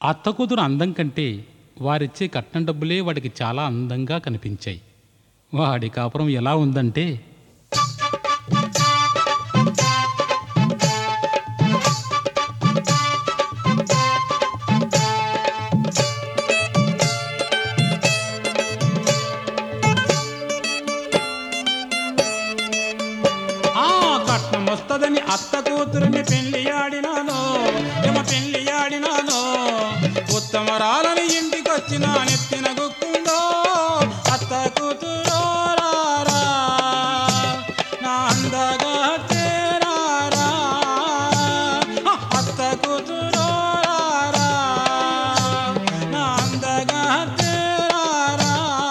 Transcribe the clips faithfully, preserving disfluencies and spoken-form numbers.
అత్త కూతురు అందం కంటే వారిచ్చే కట్నం డబ్బులే వాడికి చాలా అందంగా కనిపించాయి. వాడి కాపురం ఎలా ఉందంటే, ఆ కట్నం వస్తదని అత్త కూతురిని పెళ్లి ఆడినాను ఎమ పెళ్లి ఆడినాను ఉత్తమరాలని ఇంటికొచ్చిన నెత్తిన గుక్కుందో అత్త కూతురో రారా నా అందగా చేరారా అత్త కూతురో రారా నా అందగా చేరారా.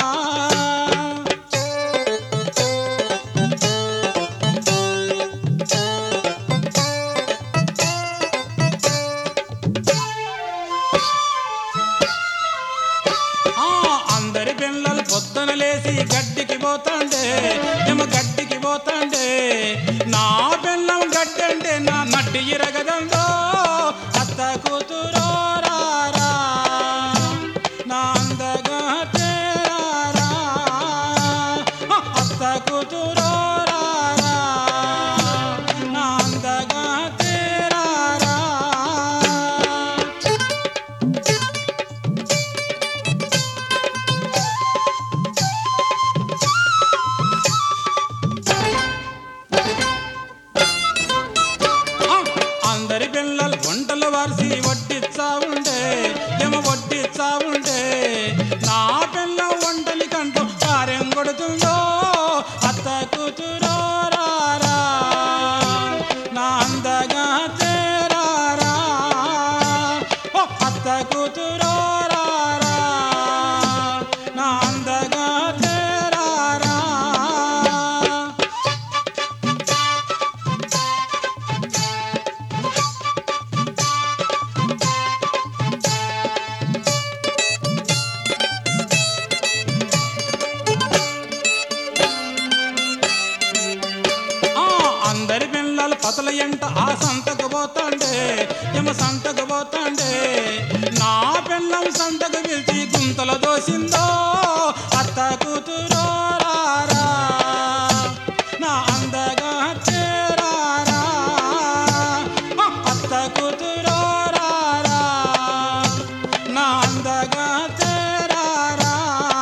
ఆ అందరి పిల్లలు పొద్దున లేసి గడ్డికి పోతాండే ఎమ గడ్డికి పోతాండే నా పిల్లం గడ్డి అంటే నా నడ్డి ఇరగదండో అత్త కూతురో రారా నా అందగా చేరారా అత్త కూతురో రారా నా అందగా చేరారా. ఆ, అందరి పిల్లలు వంటలు వారిసి వడ్డిచ్చా ఉండే ఎమ వడ్డిచ్చా ఉండే నా పిల్లం వంటలి కంటూ కారెం కొడుతుందో అత్త కూతురో రారా నా అందగా చేరారా ఓ అత్త కూతురో రారా నా అందగా చేరారా. ఆ అందరి పిల్లలు పతల ఎంట ఆ సంతకు పోతాండే ఎమ సంతకు పోతాండే నా పిల్లం సంతకు పిలిచి గుంతలు దోసిందో అత్త కూతురో రారా నా అందగా చేరారా ఆ, అత్త కూతురో రారా నా అందగా చేరారా.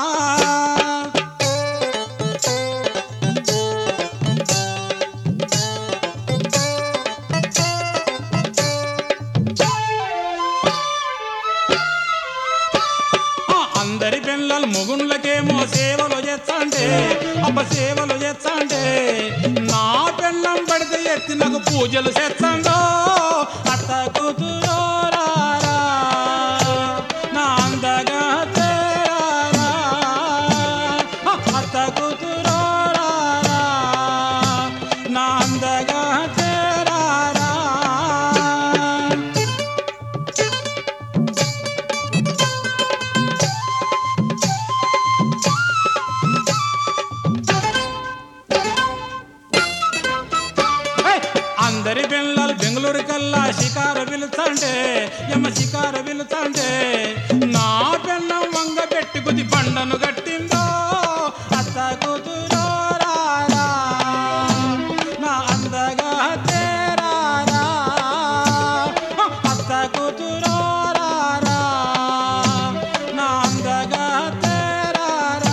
ఆ అందరి పిల్లలు మొగుళ్ళకేమో సేవలు చేస్తాంటే అప్ప సేవలు చేస్తాంటే నా పిల్లం పడితే ఎత్తి నాకు పూజలు చేస్తాండో అత్త కూతురో రారా నా అందగా చేరారా ఆ, అత్త కూతురో రారా నా అందగా చేరారా. హే! అందరి పిల్లలు బెంగళూరు కల్లా షికారు పిలుతాండే ఎమ్మ షికారు పిలుతాండే నా పిల్లం వంగ పెట్టుకుది పండను గట్టిందో అత్త కూతురో రారా నా అందగా చేరారా అత్త కూతురో రారా నా అందగా చేరారా.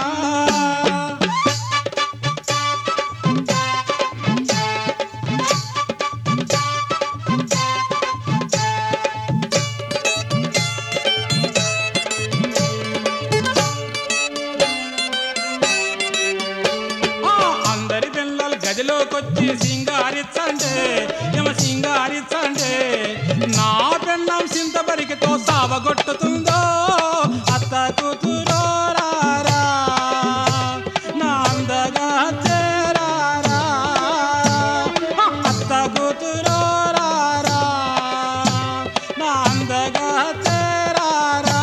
ఆ అందరి పిల్లలు గదిలోకొచ్చి సింగారిచ్చండే ఎమ సింగారిచ్చండే నా పిల్లం సింతబరికితో సావగొట్టుతుందో అత్త కూతురో రారా నా అందగా చేరారా ఆ, అత్త కూతురో రారా నా అందగా చేరారా.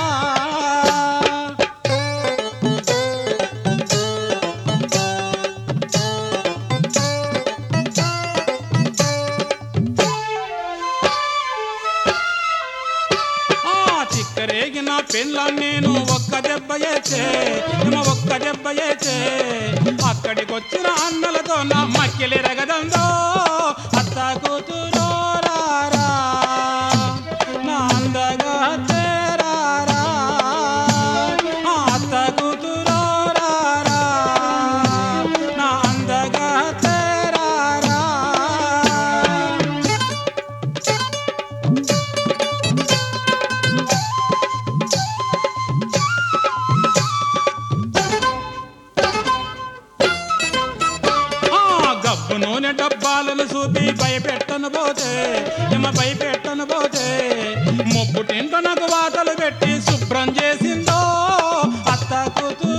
మక్కరేగిన పెళ్ళాం నేను ఒక్క దెబ్బ ఏచే ఏమ ఒక్క దెబ్బ ఏచే అక్కడికొచ్చిన అన్నలతో నా మక్కిలిరగదందో అత్త కూతురో రారా నా అందగా చేరారా ఆ అత్త కూతురో రారా నా అందగా చేరారా గబ్బు నూనె డబ్బాలను చూపి భయపెట్టను పోతే ఏమ భయపెట్టను పోతే ముప్పు తింటనకు వాతలు పెట్టి శుభ్రం చేసిందో అత్త కూతురు